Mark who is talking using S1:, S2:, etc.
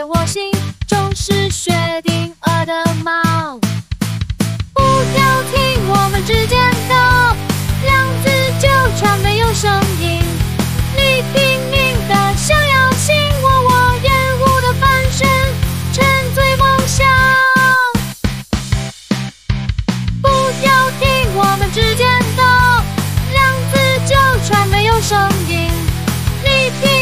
S1: 在我心中是薛定谔的猫。不要听我们之间的两字纠缠，没有声音。你拼命的想要亲我厌恶的翻身，沉醉梦乡。不要听我们之间的两字纠缠，没有声音。你拼